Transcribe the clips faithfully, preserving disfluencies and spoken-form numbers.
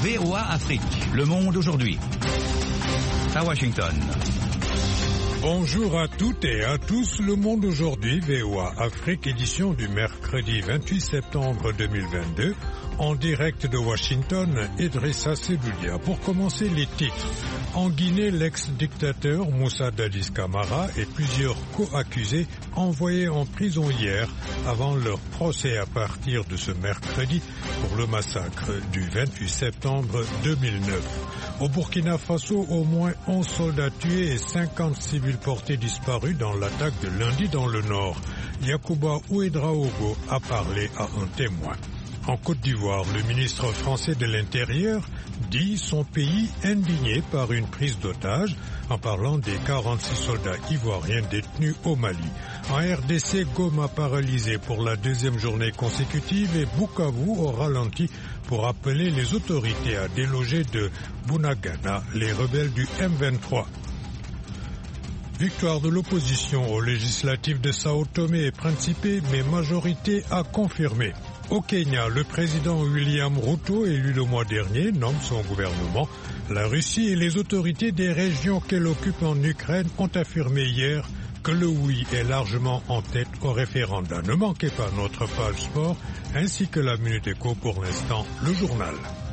V O A Afrique, Le Monde aujourd'hui. À Washington. Bonjour à toutes et à tous, Le Monde aujourd'hui, V O A Afrique, édition du mercredi vingt-huit septembre deux mille vingt-deux, en direct de Washington, Idrissa Sebulia. Pour commencer, les titres. En Guinée, l'ex-dictateur Moussa Dadis Camara et plusieurs co-accusés envoyés en prison hier avant leur procès à partir de ce mercredi pour le massacre du vingt-huit septembre deux mille neuf. Au Burkina Faso, au moins onze soldats tués et cinquante civils portés disparus dans l'attaque de lundi dans le nord. Yacouba Ouedraogo a parlé à un témoin. En Côte d'Ivoire, le ministre français de l'Intérieur dit son pays indigné par une prise d'otage en parlant des quarante-six soldats ivoiriens détenus au Mali. En R D C, Goma paralysé pour la deuxième journée consécutive et Bukavu au ralenti pour appeler les autorités à déloger de Bunagana les rebelles du M vingt-trois. Victoire de l'opposition aux législatives de Sao Tomé et Principe, mais majorité à confirmer. Au Kenya, le président William Ruto, élu le mois dernier, nomme son gouvernement. La Russie et les autorités des régions qu'elle occupe en Ukraine ont affirmé hier que le oui est largement en tête au référendum. Ne manquez pas notre page sport ainsi que la Minute Éco, pour l'instant, le journal.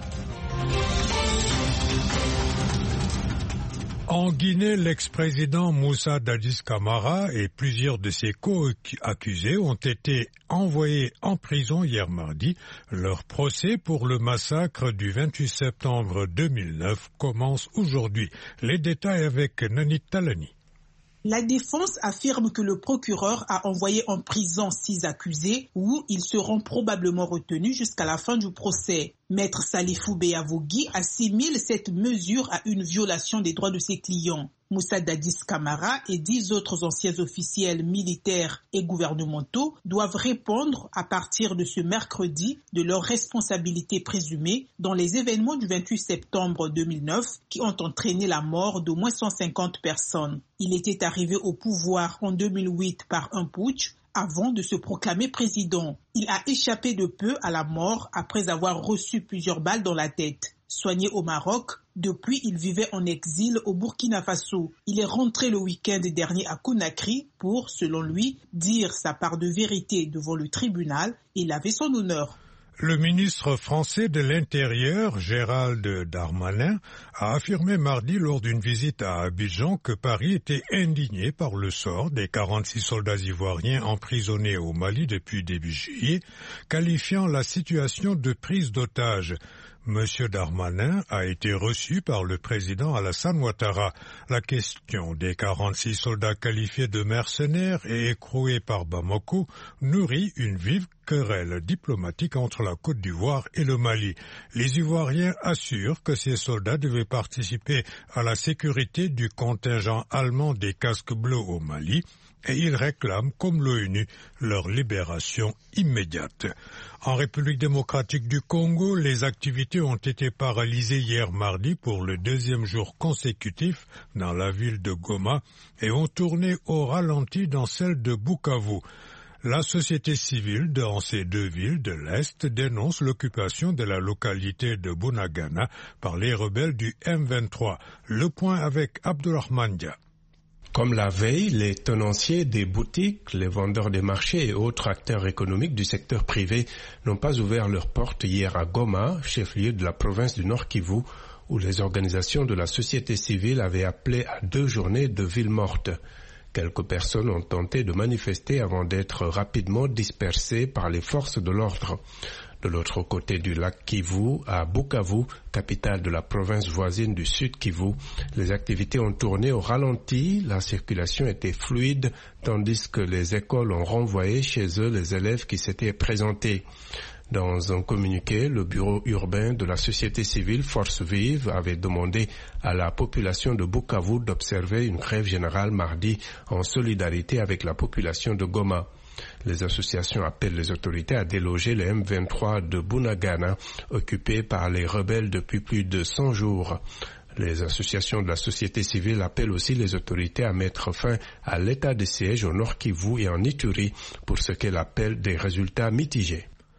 En Guinée, l'ex-président Moussa Dadis Camara et plusieurs de ses co-accusés ont été envoyés en prison hier mardi. Leur procès pour le massacre du vingt-huit septembre deux mille neuf commence aujourd'hui. Les détails avec Nanit Talani. La défense affirme que le procureur a envoyé en prison six accusés où ils seront probablement retenus jusqu'à la fin du procès. Maître Salifou Beyavogui assimile cette mesure à une violation des droits de ses clients. Moussa Dadis Camara et dix autres anciens officiels militaires et gouvernementaux doivent répondre à partir de ce mercredi de leurs responsabilités présumées dans les événements du vingt-huit septembre deux mille neuf qui ont entraîné la mort d'au moins cent cinquante personnes. Il était arrivé au pouvoir en deux mille huit par un putsch avant de se proclamer président. Il a échappé de peu à la mort après avoir reçu plusieurs balles dans la tête. Soigné au Maroc, depuis il vivait en exil au Burkina Faso. Il est rentré le week-end dernier à Conakry pour, selon lui, dire sa part de vérité devant le tribunal et laver son honneur. Le ministre français de l'Intérieur, Gérald Darmanin, a affirmé mardi lors d'une visite à Abidjan que Paris était indigné par le sort des quarante-six soldats ivoiriens emprisonnés au Mali depuis début juillet, qualifiant la situation de prise d'otage. Monsieur Darmanin a été reçu par le président Alassane Ouattara. La question des quarante-six soldats qualifiés de mercenaires et écroués par Bamako nourrit une vive querelle diplomatique entre la Côte d'Ivoire et le Mali. Les Ivoiriens assurent que ces soldats devaient participer à la sécurité du contingent allemand des casques bleus au Mali et ils réclament, comme l'ONU, leur libération immédiate. En République démocratique du Congo, les activités ont été paralysées hier mardi pour le deuxième jour consécutif dans la ville de Goma et ont tourné au ralenti dans celle de Bukavu. La société civile dans ces deux villes de l'Est dénonce l'occupation de la localité de Bunagana par les rebelles du M vingt-trois. Le point avec Abdourahmane Dia. Comme la veille, les tenanciers des boutiques, les vendeurs des marchés et autres acteurs économiques du secteur privé n'ont pas ouvert leurs portes hier à Goma, chef-lieu de la province du Nord Kivu, où les organisations de la société civile avaient appelé à deux journées de ville morte. Quelques personnes ont tenté de manifester avant d'être rapidement dispersées par les forces de l'ordre. De l'autre côté du lac Kivu, à Bukavu, capitale de la province voisine du Sud Kivu, les activités ont tourné au ralenti, la circulation était fluide, tandis que les écoles ont renvoyé chez eux les élèves qui s'étaient présentés. Dans un communiqué, le bureau urbain de la société civile Force Vive avait demandé à la population de Bukavu d'observer une grève générale mardi en solidarité avec la population de Goma. Les associations appellent les autorités à déloger le M vingt-trois de Bunagana, occupé par les rebelles depuis plus de cent jours. Les associations de la société civile appellent aussi les autorités à mettre fin à l'état de siège au Nord Kivu et en Ituri pour ce qu'elles appellent des résultats mitigés.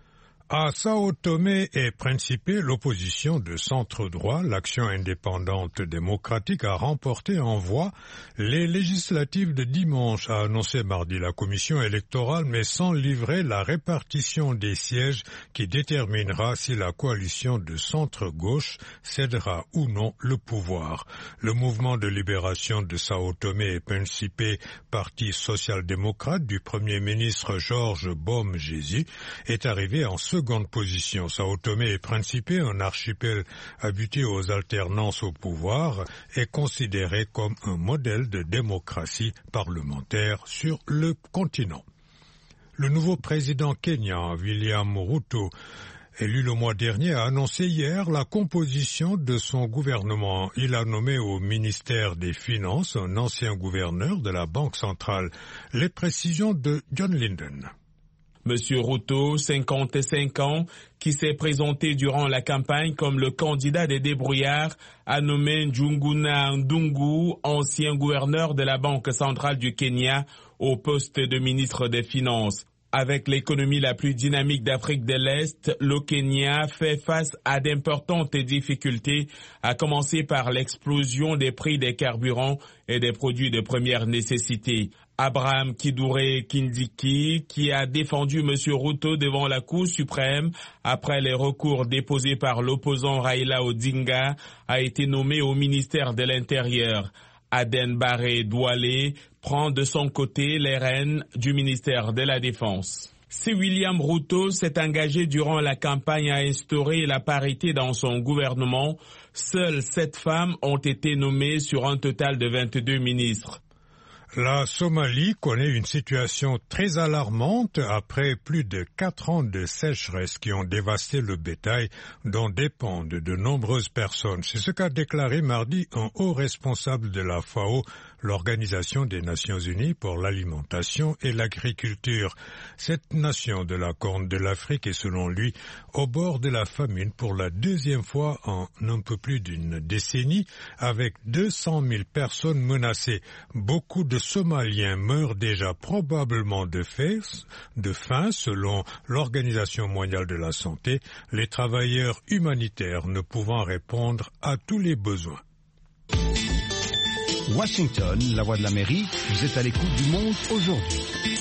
À Sao Tomé et Principe, l'opposition de centre-droit, l'Action indépendante démocratique, a remporté en voix les législatives de dimanche, a annoncé mardi la commission électorale, mais sans livrer la répartition des sièges qui déterminera si la coalition de centre-gauche cédera ou non le pouvoir. Le mouvement de libération de Sao Tomé et Principe, parti social-démocrate du Premier ministre Georges Bom Jésus, est arrivé en seconde position. Sao Tomé et Principe, un archipel habitué aux alternances au pouvoir, est considéré comme un modèle de démocratie parlementaire sur le continent. Le nouveau président kenyan, William Ruto, élu le mois dernier, a annoncé hier la composition de son gouvernement. Il a nommé au ministère des Finances un ancien gouverneur de la Banque centrale. Les précisions de John Linden. Monsieur Ruto, cinquante-cinq ans, qui s'est présenté durant la campagne comme le candidat des débrouillards, a nommé Njuguna Ndungu, ancien gouverneur de la Banque centrale du Kenya, au poste de ministre des Finances. Avec l'économie la plus dynamique d'Afrique de l'Est, le Kenya fait face à d'importantes difficultés, à commencer par l'explosion des prix des carburants et des produits de première nécessité. Abraham Kidure Kindiki, qui a défendu M. Ruto devant la Cour suprême après les recours déposés par l'opposant Raila Odinga, a été nommé au ministère de l'Intérieur. Aden Barre Douale prend de son côté les rênes du ministère de la Défense. Si William Ruto s'est engagé durant la campagne à instaurer la parité dans son gouvernement, seules sept femmes ont été nommées sur un total de vingt-deux ministres. La Somalie connaît une situation très alarmante après plus de quatre ans de sécheresse qui ont dévasté le bétail dont dépendent de nombreuses personnes. C'est ce qu'a déclaré mardi un haut responsable de la F A O, l'Organisation des Nations Unies pour l'alimentation et l'agriculture. Cette nation de la Corne de l'Afrique est selon lui au bord de la famine pour la deuxième fois en un peu plus d'une décennie, avec deux cent mille personnes menacées. Beaucoup de Somaliens meurent déjà probablement de faim, selon l'Organisation mondiale de la santé, les travailleurs humanitaires ne pouvant répondre à tous les besoins. Washington, la voix de l'Amérique, vous êtes à l'écoute du monde aujourd'hui.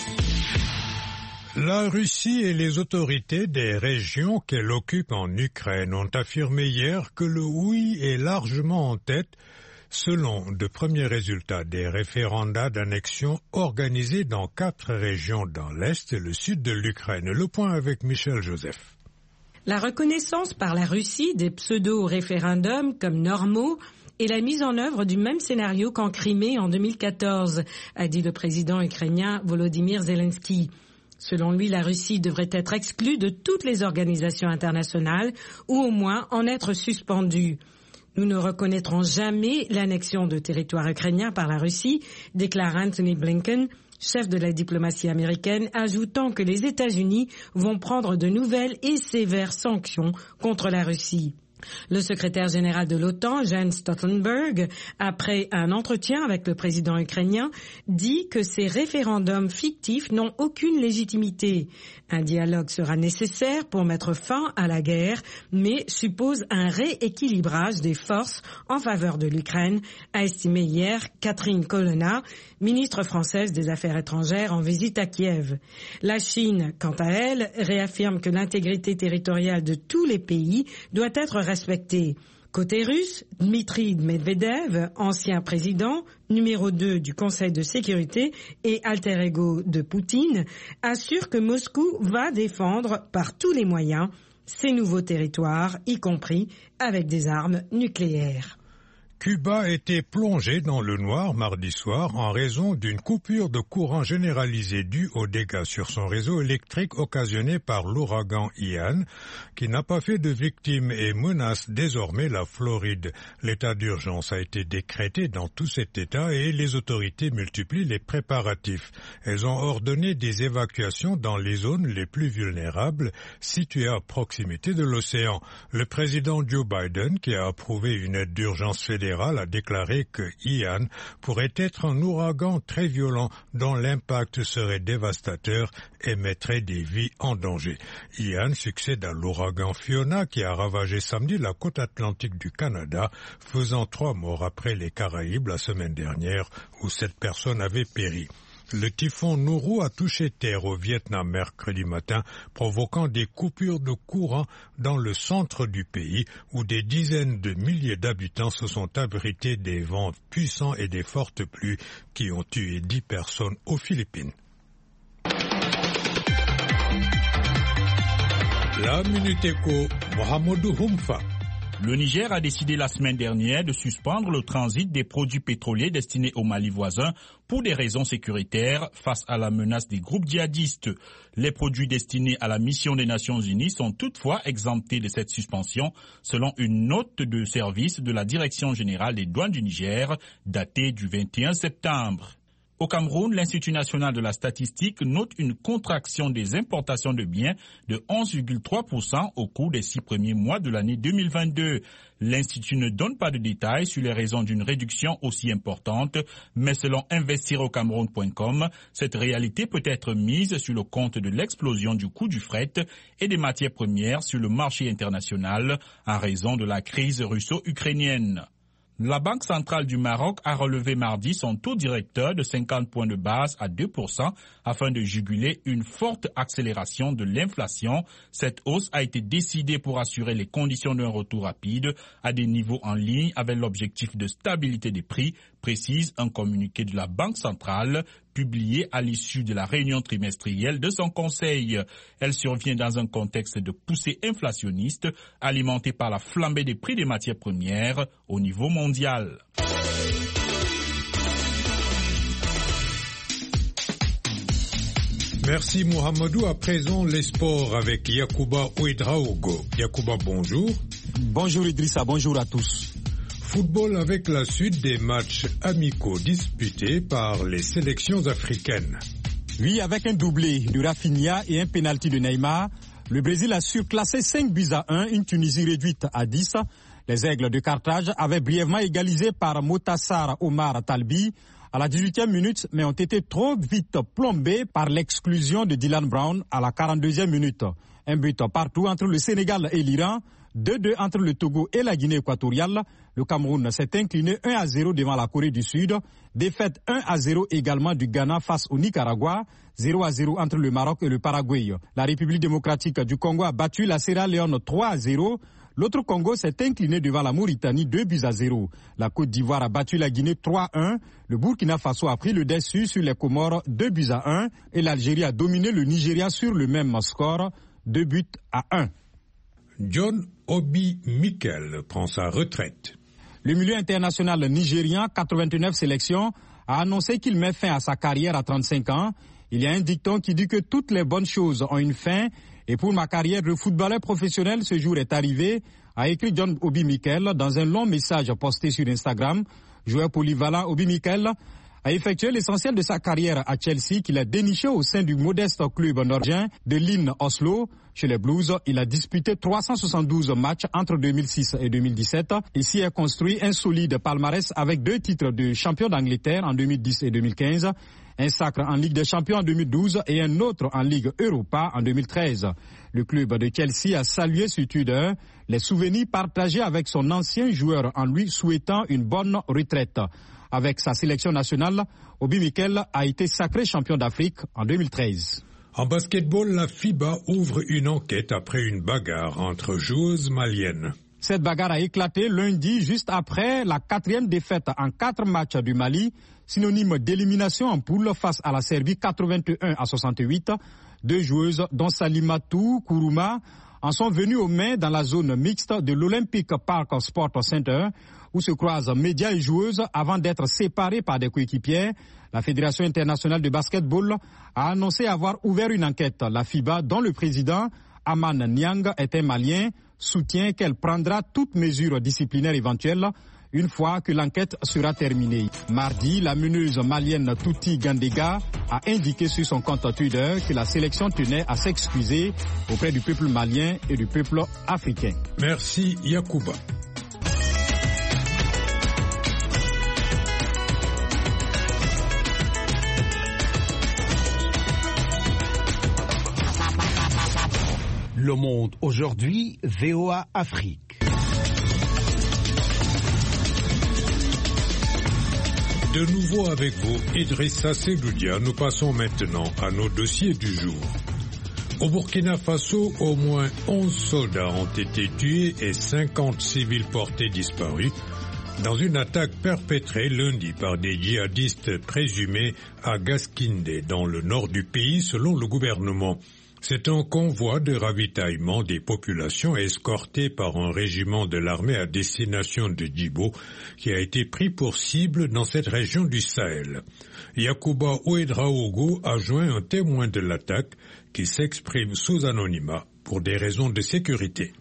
La Russie et les autorités des régions qu'elle occupe en Ukraine ont affirmé hier que le oui est largement en tête selon de premiers résultats des référendats d'annexion organisés dans quatre régions dans l'Est et le Sud de l'Ukraine. Le point avec Michel Joseph. La reconnaissance par la Russie des pseudo-référendums comme normaux et la mise en œuvre du même scénario qu'en Crimée en deux mille quatorze, a dit le président ukrainien Volodymyr Zelensky. Selon lui, la Russie devrait être exclue de toutes les organisations internationales ou au moins en être suspendue. Nous ne reconnaîtrons jamais l'annexion de territoire ukrainien par la Russie, déclare Anthony Blinken, chef de la diplomatie américaine, ajoutant que les États-Unis vont prendre de nouvelles et sévères sanctions contre la Russie. Le secrétaire général de l'OTAN, Jens Stoltenberg, après un entretien avec le président ukrainien, dit que ces référendums fictifs n'ont aucune légitimité. Un dialogue sera nécessaire pour mettre fin à la guerre, mais suppose un rééquilibrage des forces en faveur de l'Ukraine, a estimé hier Catherine Colonna, ministre française des Affaires étrangères en visite à Kiev. La Chine, quant à elle, réaffirme que l'intégrité territoriale de tous les pays doit être respectée. Côté russe, Dmitry Medvedev, ancien président, numéro deux du Conseil de sécurité et alter ego de Poutine, assure que Moscou va défendre par tous les moyens ses nouveaux territoires, y compris avec des armes nucléaires. Cuba était plongé dans le noir mardi soir en raison d'une coupure de courant généralisée due aux dégâts sur son réseau électrique occasionnés par l'ouragan Ian, qui n'a pas fait de victimes et menace désormais la Floride. L'état d'urgence a été décrété dans tout cet état et les autorités multiplient les préparatifs. Elles ont ordonné des évacuations dans les zones les plus vulnérables situées à proximité de l'océan. Le président Joe Biden, qui a approuvé une aide d'urgence fédérale fédéral a déclaré que Ian pourrait être un ouragan très violent dont l'impact serait dévastateur et mettrait des vies en danger. Ian succède à l'ouragan Fiona qui a ravagé samedi la côte atlantique du Canada, faisant trois morts après les Caraïbes la semaine dernière où sept personnes avaient péri. Le typhon Nourou a touché terre au Vietnam mercredi matin, provoquant des coupures de courant dans le centre du pays, où des dizaines de milliers d'habitants se sont abrités des vents puissants et des fortes pluies qui ont tué dix personnes aux Philippines. La Minute Éco, Mohamedou Humfa. Le Niger a décidé la semaine dernière de suspendre le transit des produits pétroliers destinés au Mali voisin pour des raisons sécuritaires face à la menace des groupes djihadistes. Les produits destinés à la mission des Nations Unies sont toutefois exemptés de cette suspension selon une note de service de la Direction générale des douanes du Niger datée du vingt et un septembre. Au Cameroun, l'Institut national de la statistique note une contraction des importations de biens de onze virgule trois pour cent au cours des six premiers mois de l'année deux mille vingt-deux. L'Institut ne donne pas de détails sur les raisons d'une réduction aussi importante, mais selon investir au cameroun point com, cette réalité peut être mise sur le compte de l'explosion du coût du fret et des matières premières sur le marché international en raison de la crise russo-ukrainienne. La Banque centrale du Maroc a relevé mardi son taux directeur de cinquante points de base à deux pour cent afin de juguler une forte accélération de l'inflation. Cette hausse a été décidée pour assurer les conditions d'un retour rapide à des niveaux en ligne avec l'objectif de stabilité des prix, précise un communiqué de la Banque centrale publié à l'issue de la réunion trimestrielle de son conseil. Elle survient dans un contexte de poussée inflationniste alimentée par la flambée des prix des matières premières au niveau mondial. Merci Mohamedou. À présent, les sports avec Yacouba Ouedraogo. Yacouba, bonjour. Bonjour Idrissa, bonjour à tous. Football avec la suite des matchs amicaux disputés par les sélections africaines. Oui, avec un doublé de Rafinha et un pénalty de Neymar, le Brésil a surclassé cinq buts à un, une Tunisie réduite à dix. Les Aigles de Carthage avaient brièvement égalisé par Motassar Omar Talbi à la dix-huitième minute, mais ont été trop vite plombés par l'exclusion de Dylan Brown à la quarante-deuxième minute. Un but partout entre le Sénégal et l'Iran. deux deux entre le Togo et la Guinée équatoriale. Le Cameroun s'est incliné un à zéro devant la Corée du Sud. Défaite un à zéro également du Ghana face au Nicaragua. zéro à zéro entre le Maroc et le Paraguay. La République démocratique du Congo a battu la Sierra Leone trois à zéro. L'autre Congo s'est incliné devant la Mauritanie deux buts à zéro. La Côte d'Ivoire a battu la Guinée trois à un. Le Burkina Faso a pris le dessus sur les Comores deux buts à un. Et l'Algérie a dominé le Nigeria sur le même score, deux buts à un. John Obi Mikel prend sa retraite. Le milieu international nigérian, quatre-vingt-neuf sélections, a annoncé qu'il met fin à sa carrière à trente-cinq ans. Il y a un dicton qui dit que toutes les bonnes choses ont une fin. Et pour ma carrière de footballeur professionnel, ce jour est arrivé, a écrit John Obi Mikel dans un long message posté sur Instagram. Joueur polyvalent, Obi Mikel a effectué l'essentiel de sa carrière à Chelsea qu'il a déniché au sein du modeste club norvégien de Lyn Oslo. Chez les Blues, il a disputé trois cent soixante-douze matchs entre deux mille six et deux mille dix-sept. Ici a construit un solide palmarès avec deux titres de champion d'Angleterre en deux mille dix et deux mille quinze, un sacre en Ligue des Champions en deux mille douze et un autre en Ligue Europa en deux mille treize. Le club de Chelsea a salué sur Twitter les souvenirs partagés avec son ancien joueur en lui souhaitant une bonne retraite. Avec sa sélection nationale, Obi Mikel a été sacré champion d'Afrique en deux mille treize. En basketball, la FIBA ouvre une enquête après une bagarre entre joueuses maliennes. Cette bagarre a éclaté lundi juste après la quatrième défaite en quatre matchs du Mali, synonyme d'élimination en poule face à la Serbie quatre-vingt-un à soixante-huit. Deux joueuses, dont Salimatou Kourouma, en sont venues aux mains dans la zone mixte de l'Olympic Park Sport Center, où se croisent médias et joueuses avant d'être séparées par des coéquipiers. La Fédération internationale de basketball a annoncé avoir ouvert une enquête. La FIBA, dont le président Aman Niang est un Malien, soutient qu'elle prendra toutes mesures disciplinaires éventuelles une fois que l'enquête sera terminée. Mardi, la meneuse malienne Touti Gandega a indiqué sur son compte Twitter que la sélection tenait à s'excuser auprès du peuple malien et du peuple africain. Merci Yacouba. Le Monde aujourd'hui, V O A Afrique. De nouveau avec vous, Idrissa Seloudia, nous passons maintenant à nos dossiers du jour. Au Burkina Faso, au moins onze soldats ont été tués et cinquante civils portés disparus dans une attaque perpétrée lundi par des djihadistes présumés à Gaskindé, dans le nord du pays, selon le gouvernement. C'est un convoi de ravitaillement des populations escorté par un régiment de l'armée à destination de Djibo qui a été pris pour cible dans cette région du Sahel. Yacouba Ouedraogo a joint un témoin de l'attaque qui s'exprime sous anonymat pour des raisons de sécurité.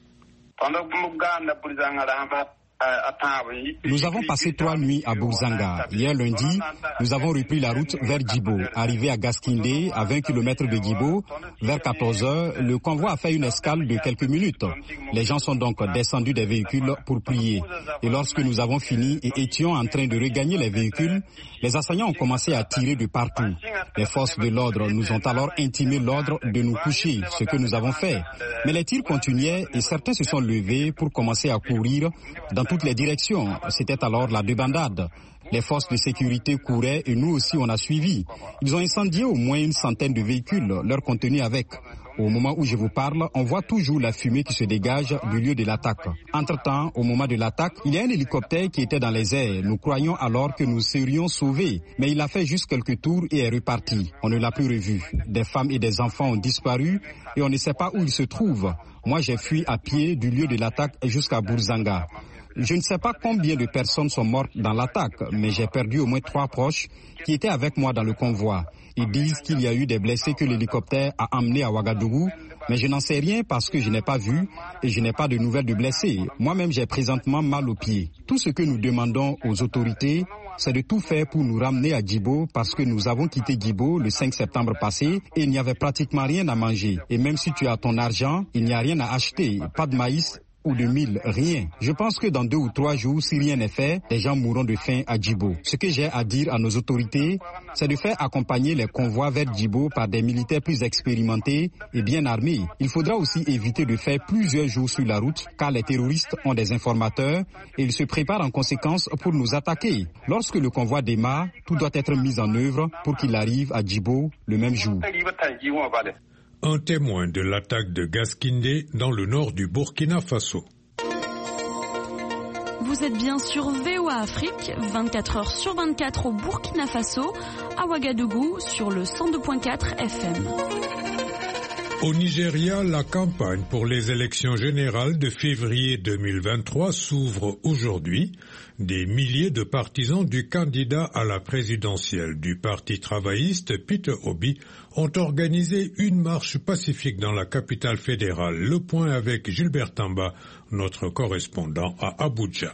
Nous avons passé trois nuits à Bourzanga. Hier lundi, nous avons repris la route vers Djibo. Arrivé à Gaskindé, à vingt kilomètres de Djibo, vers quatorze heures, le convoi a fait une escale de quelques minutes. Les gens sont donc descendus des véhicules pour prier. Et lorsque nous avons fini et étions en train de regagner les véhicules, les assaillants ont commencé à tirer de partout. Les forces de l'ordre nous ont alors intimé l'ordre de nous coucher, ce que nous avons fait. Mais les tirs continuaient et certains se sont levés pour commencer à courir dans toutes les directions. C'était alors la débandade. Les forces de sécurité couraient et nous aussi on a suivi. Ils ont incendié au moins une centaine de véhicules, leur contenu avec. Au moment où je vous parle, on voit toujours la fumée qui se dégage du lieu de l'attaque. Entre-temps, au moment de l'attaque, il y a un hélicoptère qui était dans les airs. Nous croyions alors que nous serions sauvés, mais il a fait juste quelques tours et est reparti. On ne l'a plus revu. Des femmes et des enfants ont disparu et on ne sait pas où ils se trouvent. Moi, j'ai fui à pied du lieu de l'attaque jusqu'à Bourzanga. Je ne sais pas combien de personnes sont mortes dans l'attaque, mais j'ai perdu au moins trois proches qui étaient avec moi dans le convoi. Ils disent qu'il y a eu des blessés que l'hélicoptère a emmenés à Ouagadougou, mais je n'en sais rien parce que je n'ai pas vu et je n'ai pas de nouvelles de blessés. Moi-même, j'ai présentement mal aux pieds. Tout ce que nous demandons aux autorités, c'est de tout faire pour nous ramener à Djibo parce que nous avons quitté Djibo le cinq septembre passé et il n'y avait pratiquement rien à manger. Et même si tu as ton argent, il n'y a rien à acheter, pas de maïs ou de mille, rien. Je pense que dans deux ou trois jours, si rien n'est fait, les gens mourront de faim à Djibo. Ce que j'ai à dire à nos autorités, c'est de faire accompagner les convois vers Djibo par des militaires plus expérimentés et bien armés. Il faudra aussi éviter de faire plusieurs jours sur la route, car les terroristes ont des informateurs et ils se préparent en conséquence pour nous attaquer. Lorsque le convoi démarre, tout doit être mis en œuvre pour qu'il arrive à Djibo le même jour. Un témoin de l'attaque de Gaskindé dans le nord du Burkina Faso. Vous êtes bien sur V O A Afrique, vingt-quatre heures sur vingt-quatre au Burkina Faso, à Ouagadougou sur le cent deux virgule quatre F M. Au Nigeria, la campagne pour les élections générales de février deux mille vingt-trois s'ouvre aujourd'hui. Des milliers de partisans du candidat à la présidentielle du Parti travailliste, Peter Obi, ont organisé une marche pacifique dans la capitale fédérale. Le point avec Gilbert Tamba, notre correspondant à Abuja.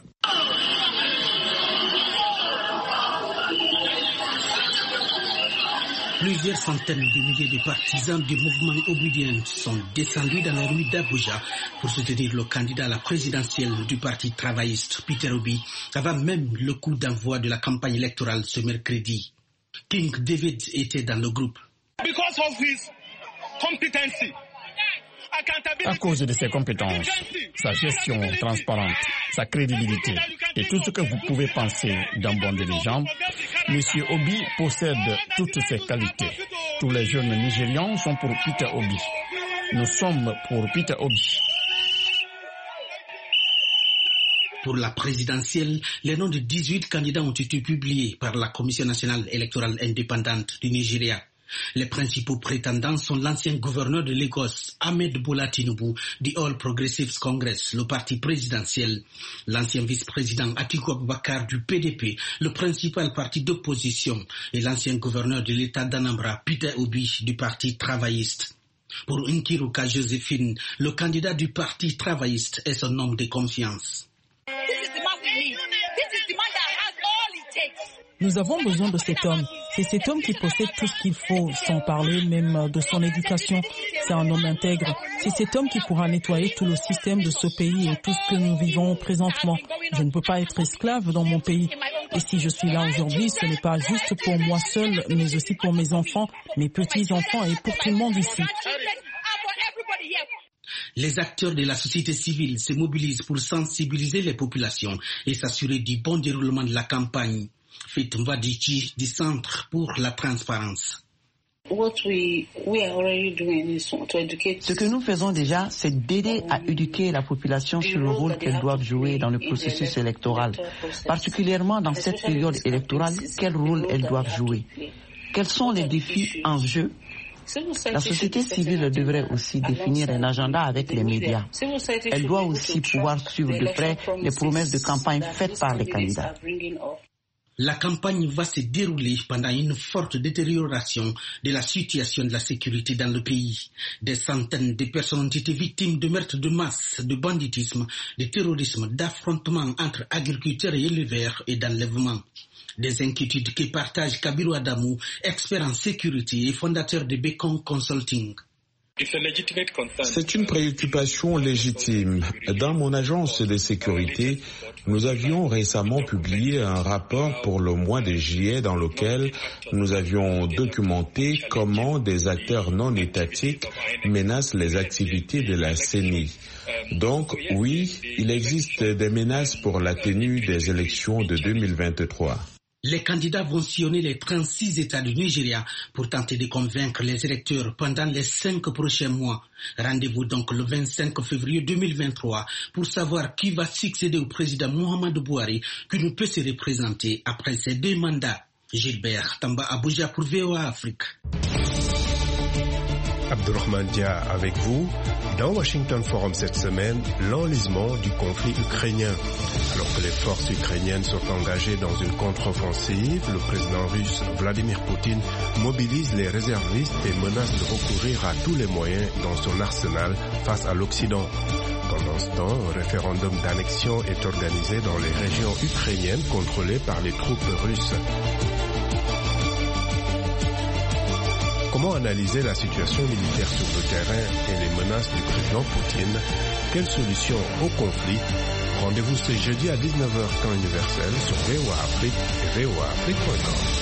Plusieurs centaines de milliers de partisans du mouvement Obidien sont descendus dans les rues d'Abuja pour soutenir le candidat à la présidentielle du Parti travailliste, Peter Obi, avant même le coup d'envoi de la campagne électorale ce mercredi. King David était dans le groupe. Because of his competency. À cause de ses compétences, sa gestion transparente, sa crédibilité et tout ce que vous pouvez penser d'un bon dirigeant, M. Obi possède toutes ces qualités. Tous les jeunes Nigérians sont pour Peter Obi. Nous sommes pour Peter Obi. Pour la présidentielle, les noms de dix-huit candidats ont été publiés par la Commission nationale électorale indépendante du Nigeria. Les principaux prétendants sont l'ancien gouverneur de Lagos, Ahmed Bola Tinubu, du All Progressives Congress, le parti présidentiel, l'ancien vice-président Atiku Abubakar du P D P, le principal parti d'opposition, et l'ancien gouverneur de l'État d'Anambra, Peter Obi, du parti travailliste. Pour Nkiruka Joséphine, le candidat du parti travailliste est son homme de confiance. Nous avons besoin de cet homme. C'est cet homme qui possède tout ce qu'il faut, sans parler même de son éducation. C'est un homme intègre. C'est cet homme qui pourra nettoyer tout le système de ce pays et tout ce que nous vivons présentement. Je ne peux pas être esclave dans mon pays. Et si je suis là aujourd'hui, ce n'est pas juste pour moi seul, mais aussi pour mes enfants, mes petits-enfants et pour tout le monde ici. Les acteurs de la société civile se mobilisent pour sensibiliser les populations et s'assurer du bon déroulement de la campagne. Fit Mvadichi du Centre pour la transparence. Ce que nous faisons déjà, c'est d'aider à éduquer la population sur le rôle qu'elles doivent jouer dans le processus électoral. Particulièrement dans cette période électorale, quel rôle elles doivent jouer? Quels sont les défis en jeu? La société civile devrait aussi définir un agenda avec les médias. Elle doit aussi pouvoir suivre de près les promesses de campagne faites par les candidats. La campagne va se dérouler pendant une forte détérioration de la situation de la sécurité dans le pays. Des centaines de personnes ont été victimes de meurtres de masse, de banditisme, de terrorisme, d'affrontements entre agriculteurs et éleveurs et d'enlèvements. Des inquiétudes que partage Kabiru Adamou, expert en sécurité et fondateur de Beacon Consulting. C'est une préoccupation légitime. Dans mon agence de sécurité, nous avions récemment publié un rapport pour le mois de juillet dans lequel nous avions documenté comment des acteurs non étatiques menacent les activités de la C E N I. Donc oui, il existe des menaces pour la tenue des élections de deux mille vingt-trois. Les candidats vont sillonner les trente-six États du Nigeria pour tenter de convaincre les électeurs pendant les cinq prochains mois. Rendez-vous donc le vingt-cinq février deux mille vingt-trois pour savoir qui va succéder au président Muhammadu Buhari, qui ne peut se représenter après ses deux mandats. Gilbert Tamba Abuja pour V O A Afrique. Abdourahmane Dia avec vous. Dans Washington Forum cette semaine, l'enlisement du conflit ukrainien. Alors que les forces ukrainiennes sont engagées dans une contre-offensive, le président russe Vladimir Poutine mobilise les réservistes et menace de recourir à tous les moyens dans son arsenal face à l'Occident. Pendant ce temps, un référendum d'annexion est organisé dans les régions ukrainiennes contrôlées par les troupes russes. Comment analyser la situation militaire sur le terrain et les menaces du président Poutine? Quelle solution au conflit? Rendez-vous ce jeudi à dix-neuf heures temps universel sur V O A Afrique et V O A Afrique point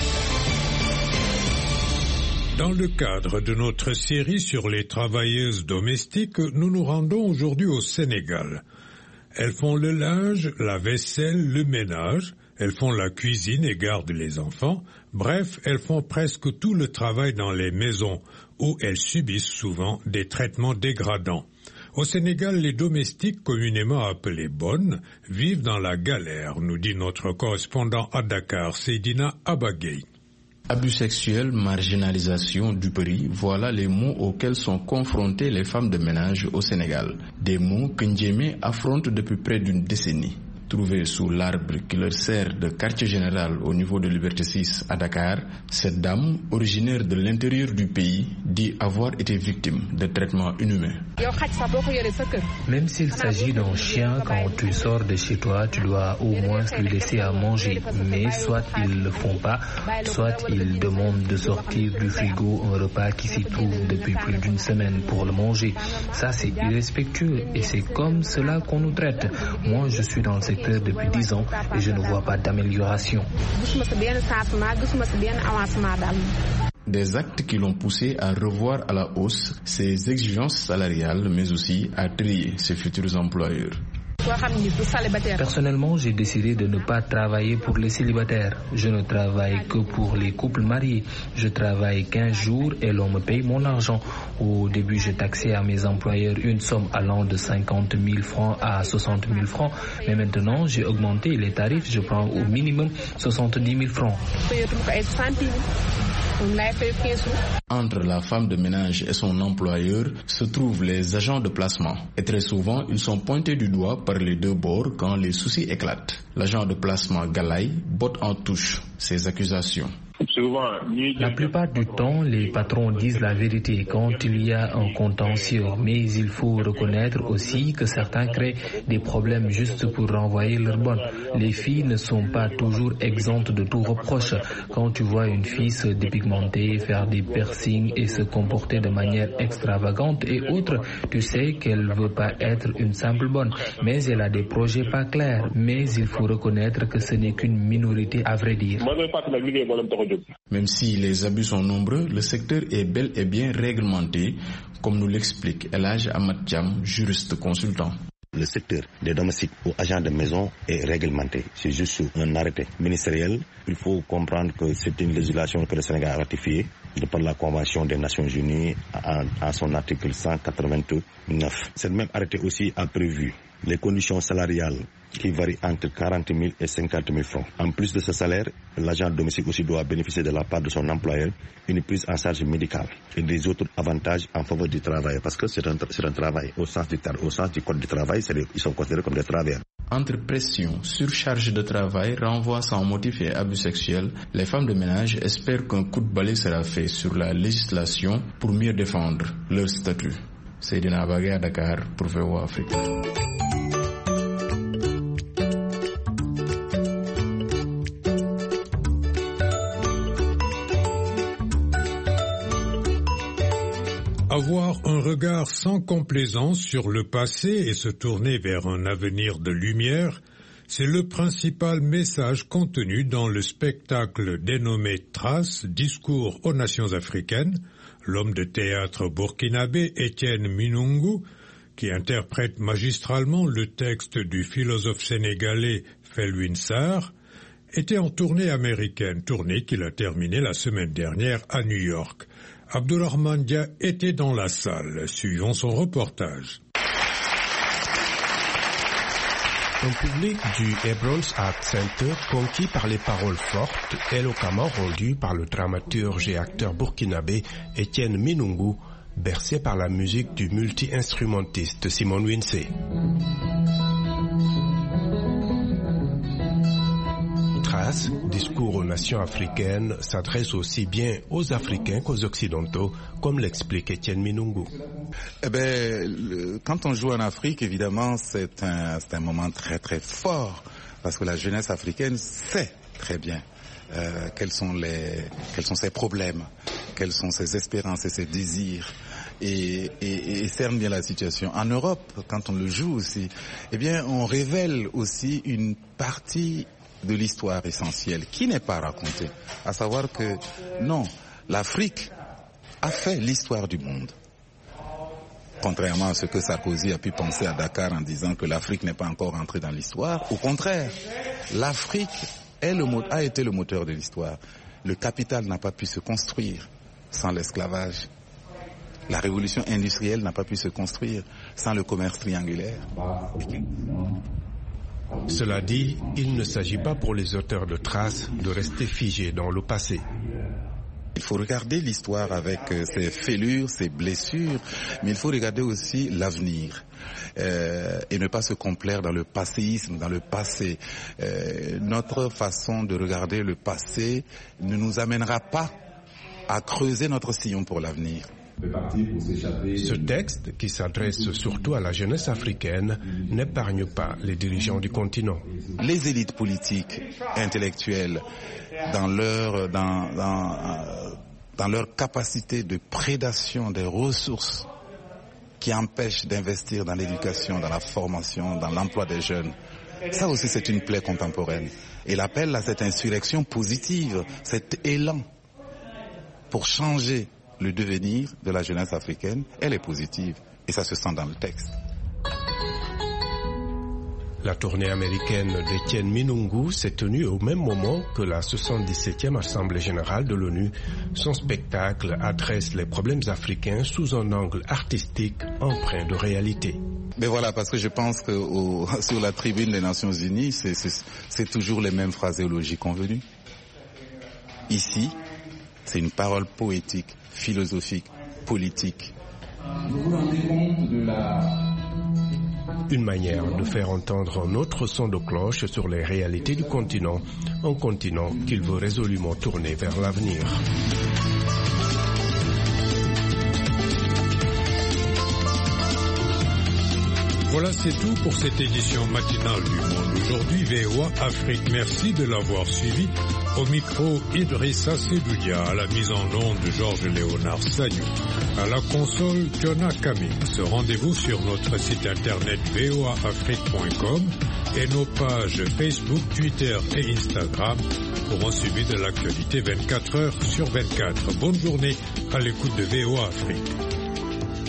com. Dans le cadre de notre série sur les travailleuses domestiques, nous nous rendons aujourd'hui au Sénégal. Elles font le linge, la vaisselle, le ménage, elles font la cuisine et gardent les enfants. Bref, elles font presque tout le travail dans les maisons où elles subissent souvent des traitements dégradants. Au Sénégal, les domestiques communément appelés bonnes vivent dans la galère, nous dit notre correspondant à Dakar, Seydina Abagay. Abus sexuels, marginalisation, duperie, voilà les mots auxquels sont confrontées les femmes de ménage au Sénégal. Des mots que Ndiémé affronte depuis près d'une décennie. Trouvée sous l'arbre qui leur sert de quartier général au niveau de Liberté six à Dakar, cette dame, originaire de l'intérieur du pays, dit avoir été victime de traitements inhumains. Même s'il s'agit d'un chien, quand tu sors de chez toi, tu dois au moins lui laisser à manger. Mais soit ils ne le font pas, soit ils demandent de sortir du frigo un repas qui s'y trouve depuis plus d'une semaine pour le manger. Ça, c'est irrespectueux et c'est comme cela qu'on nous traite. Moi, je suis dans le secteur depuis dix ans et je ne vois pas d'amélioration. Des actes qui l'ont poussé à revoir à la hausse ses exigences salariales, mais aussi à trier ses futurs employeurs. Personnellement, j'ai décidé de ne pas travailler pour les célibataires. Je ne travaille que pour les couples mariés. Je travaille quinze jours et l'on me paye mon argent. Au début, je taxais à mes employeurs une somme allant de cinquante mille francs à soixante mille francs. Mais maintenant, j'ai augmenté les tarifs. Je prends au minimum soixante-dix mille francs. Entre la femme de ménage et son employeur se trouvent les agents de placement. Et très souvent, ils sont pointés du doigt par les deux bords quand les soucis éclatent. L'agent de placement Galaï botte en touche ces accusations. La plupart du temps, les patrons disent la vérité quand il y a un contentieux. Mais il faut reconnaître aussi que certains créent des problèmes juste pour renvoyer leurs bonnes. Les filles ne sont pas toujours exemptes de tout reproche. Quand tu vois une fille se dépigmenter, faire des piercings et se comporter de manière extravagante et autres, tu sais qu'elle ne veut pas être une simple bonne. Mais elle a des projets pas clairs. Mais il faut reconnaître que ce n'est qu'une minorité à vrai dire. Même si les abus sont nombreux, le secteur est bel et bien réglementé, comme nous l'explique El Hadj Ahmad Thiam, juriste consultant. Le secteur des domestiques ou agents de maison est réglementé. C'est juste un arrêté ministériel. Il faut comprendre que c'est une législation que le Sénégal a ratifiée de par la Convention des Nations Unies en, en son article cent quatre-vingt-neuf. Cette même arrêté aussi a prévu les conditions salariales qui varient entre quarante mille et cinquante mille francs. En plus de ce salaire, l'agent domestique aussi doit bénéficier de la part de son employeur une prise en charge médicale et des autres avantages en faveur du travail, parce que c'est un, c'est un travail au sens du au sens du code du travail, c'est des, ils sont considérés comme des travailleurs. Entre pression, surcharge de travail, renvoi sans motif et abus sexuels, les femmes de ménage espèrent qu'un coup de balai sera fait sur la législation pour mieux défendre leur statut. Seydina Bagay à Dakar pour V O A Afrique. Avoir un regard sans complaisance sur le passé et se tourner vers un avenir de lumière, c'est le principal message contenu dans le spectacle dénommé Trace, discours aux nations africaines. L'homme de théâtre burkinabé Étienne Minungu, qui interprète magistralement le texte du philosophe sénégalais Felwine Sarr, était en tournée américaine, tournée qu'il a terminée la semaine dernière à New York. Abdourahmane Dia était dans la salle. Suivons son reportage. Un public du Hebrons Art Center conquis par les paroles fortes et éloquemment rendues par le dramaturge et acteur burkinabé Étienne Minungu, bercé par la musique du multi-instrumentiste Simon Winsey. Trace, discours aux nations africaines, s'adresse aussi bien aux Africains qu'aux Occidentaux, comme l'explique Étienne Minungu. Eh ben, le, quand on joue en Afrique, évidemment, c'est un, c'est un moment très très fort, parce que la jeunesse africaine sait très bien euh, quels sont les, quels sont ses problèmes, quelles sont ses espérances et ses désirs. Et, et, et cerne bien la situation. En Europe, quand on le joue aussi, eh bien, on révèle aussi une partie de l'histoire essentielle qui n'est pas racontée, à savoir que non, l'Afrique a fait l'histoire du monde. Contrairement à ce que Sarkozy a pu penser à Dakar en disant que l'Afrique n'est pas encore entrée dans l'histoire, au contraire, l'Afrique est le, a été le moteur de l'histoire. Le capital n'a pas pu se construire sans l'esclavage. La révolution industrielle n'a pas pu se construire sans le commerce triangulaire. Cela dit, il ne s'agit pas pour les auteurs de Trace de rester figés dans le passé. Il faut regarder l'histoire avec ses fêlures, ses blessures, mais il faut regarder aussi l'avenir euh, et ne pas se complaire dans le passéisme, dans le passé. Euh, notre façon de regarder le passé ne nous amènera pas à creuser notre sillon pour l'avenir. Ce texte, qui s'adresse surtout à la jeunesse africaine, n'épargne pas les dirigeants du continent. Les élites politiques, intellectuelles, dans leur, dans, dans, dans leur capacité de prédation des ressources qui empêchent d'investir dans l'éducation, dans la formation, dans l'emploi des jeunes, ça aussi c'est une plaie contemporaine. Et l'appel à cette insurrection positive, cet élan pour changer le devenir de la jeunesse africaine, elle est positive et ça se sent dans le texte. La tournée américaine d'Étienne Minungu s'est tenue au même moment que la soixante-dix-septième Assemblée générale de l'ONU. Son spectacle adresse les problèmes africains sous un angle artistique empreint de réalité. Mais voilà, parce que je pense que au, sur la tribune des Nations Unies, c'est, c'est, c'est toujours les mêmes phraséologies convenues. Ici, c'est une parole poétique, philosophique, politique. Vous vous rendez compte de la... Une manière de faire entendre un autre son de cloche sur les réalités du continent, un continent qu'il veut résolument tourner vers l'avenir. Voilà, c'est tout pour cette édition matinale du Monde aujourd'hui. V O A Afrique, merci de l'avoir suivi. Au micro, Idrissa Sedoudia, à la mise en onde de Georges-Léonard Sagnou. À la console, Jonah Cummings. Rendez-vous sur notre site internet v o a afrique point com et nos pages Facebook, Twitter et Instagram pour un suivi de l'actualité vingt-quatre heures sur vingt-quatre. Bonne journée à l'écoute de V O A Afrique.